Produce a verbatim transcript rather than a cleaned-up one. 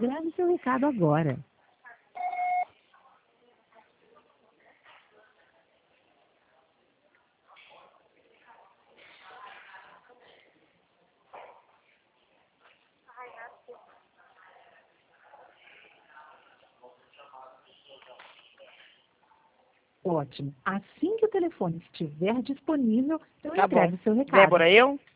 Grave seu recado agora. Ótimo. Assim que o telefone estiver disponível, então Tá escreve bom. seu recado. Débora, eu?